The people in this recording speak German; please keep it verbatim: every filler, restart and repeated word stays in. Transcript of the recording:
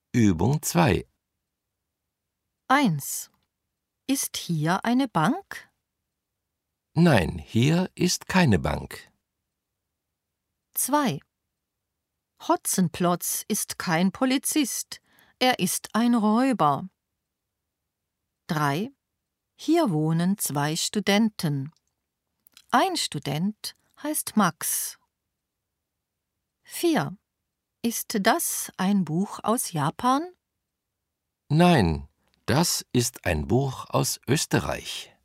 Übung zwei. eins. Ist hier eine Bank? Nein, hier ist keine Bank. zwei. Hotzenplotz ist kein Polizist, er ist ein Räuber. drei. Hier wohnen zwei Studenten. Ein Student heißt Max. vier. Ist das ein Buch aus Japan? Nein, das ist ein Buch aus Österreich.